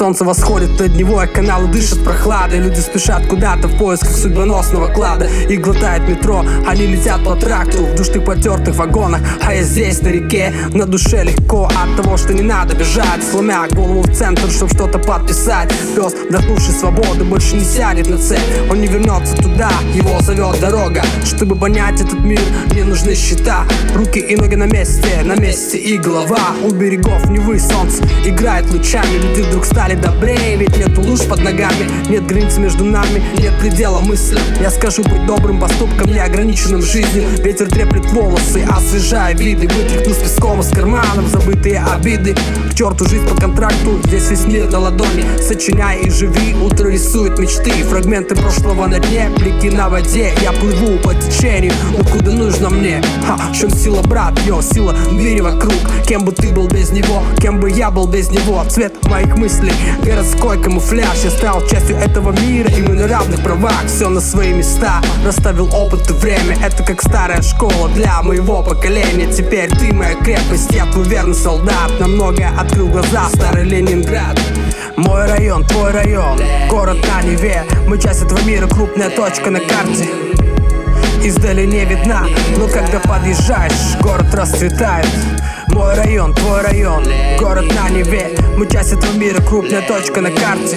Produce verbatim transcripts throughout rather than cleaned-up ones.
Солнце восходит над него, и каналы дышат прохладой. Люди спешат куда-то в поисках судьбоносного клада. Их глотает метро, они летят по тракту в душных потертых вагонах. А я здесь на реке, на душе легко от того, что не надо бежать, сломя голову в центр, чтоб что-то подписать. Пес, вдохнувший свободу, больше не сядет на цель. Он не вернется туда, его зовет дорога. Чтобы понять этот мир, мне нужны счета. Руки и ноги на месте, на месте и голова. У берегов Невы солнце играет лучами. Люди вдруг стали добрее, ведь нету луж под ногами. Нет границы между нами, нет предела мысли. Я скажу быть добрым поступком, неограниченным жизнью. Ветер треплет волосы, освежая виды. Вытряхну с песком из карманов забытые обиды. К черту жизнь по контракту, здесь весь мир на ладони. Сочиняй и живи, утро рисует мечты. Фрагменты прошлого на дне, блики на воде. Я плыву по течению, ну куда нужно мне. Ха, в чем сила, брат, йо, сила мире вокруг. Кем бы ты был без него, кем бы я был без него. Цвет моих мыслей, городской камуфляж. Я стал частью этого мира, и мы на равных правах. Все на свои места, расставил опыт и время. Это как старая школа для моего поколения. Теперь ты моя крепость, я твой верный солдат. На многое открыл глаза старый Ленинград. Мой район, твой район, город на Неве. Мы часть этого мира, крупная точка на карте. Издали не видна, но когда подъезжаешь, город расцветает. Мой район, твой район, город на Неве. Мы часть этого мира, крупная точка на карте.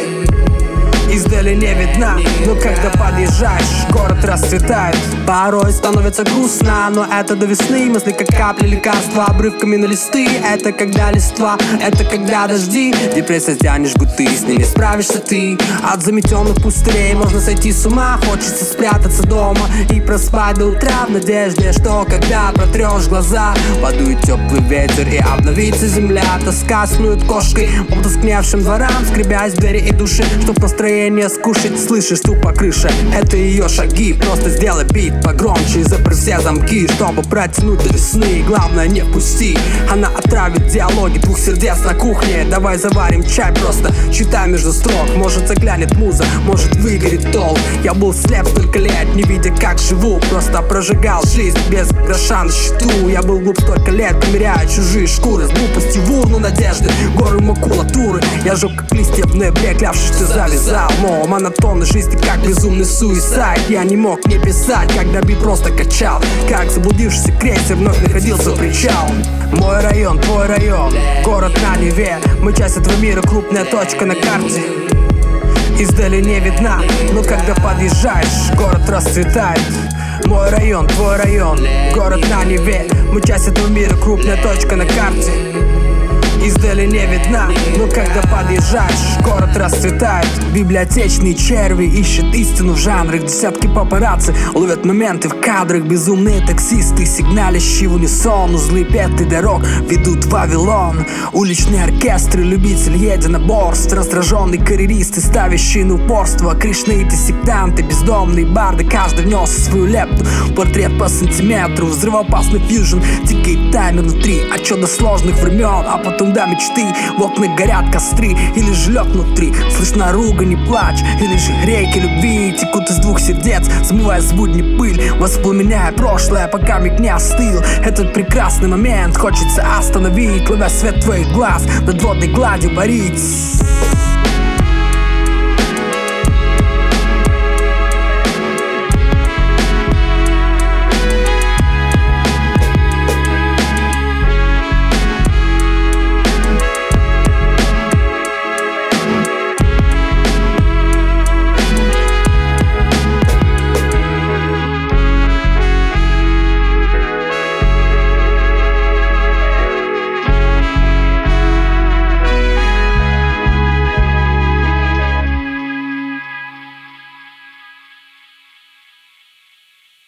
Издали не видна, но когда подъезжаешь, город расцветает. Порой становится грустно, но это до весны. Мысли как капли лекарства, обрывками на листы. Это когда листва, это когда дожди. Депрессия тянешь гуты, с ней не справишься ты. От заметенных пустырей можно сойти с ума. Хочется спрятаться дома и проспать до утра в надежде, что когда протрешь глаза, подует теплый ветер и обновится земля. Тоска снует кошкой по потускневшим дворам, скребясь в двери и души, чтоб настроение не скушать. Слышишь стук по крыше, это ее шаги. Просто сделай бит погромче и запри все замки, чтобы протянуть до весны. Главное не впусти, она отравит диалоги двух сердец на кухне. Давай заварим чай, просто читай между строк. Может заглянет муза, может выгорит толк. Я был слеп столько лет, не видя как живу. Просто прожигал жизнь без гроша на счету. Я был глуп столько лет, померяя чужие шкуры. С глупости в урну надежды, горы макулатуры. Я жег как листья в ноябре, клявшись, что завязал. Но монотонной жизни, как безумный суицид. Я не мог не писать, когда бит просто качал. Как заблудившийся крейсер вновь находился в причал. Мой район, твой район, город на Неве. Мы часть этого мира, крупная точка на карте. Издали не видна, но когда подъезжаешь, город расцветает. Мой район, твой район, город на Неве. Мы часть этого мира, крупная точка на карте. Издали не видна, но когда подъезжаешь, город расцветает. Библиотечные черви ищут истину в жанрах. Десятки папарацци ловят моменты в кадрах. Безумные таксисты, сигналящие в унисон. Узлы петли дорог ведут в Вавилон. Уличные оркестры, любители единоборств. Раздраженные карьеристы, ставящие на упорство. Кришнаиты, сектанты, бездомные барды. Каждый внес свою лепту, портрет по сантиметру. Взрывоопасный фьюжн, тикает таймер внутри. Отчет до сложных времен, а потом до мечты. В окнах горят костры, или же лед внутри. Слышна ругань и плач, или же реки любви текут из двух сердец, смывая с будни пыль, воспламеняя прошлое, пока миг не остыл. Этот прекрасный момент хочется остановить, ловя свет твоих глаз, над водной гладью парить.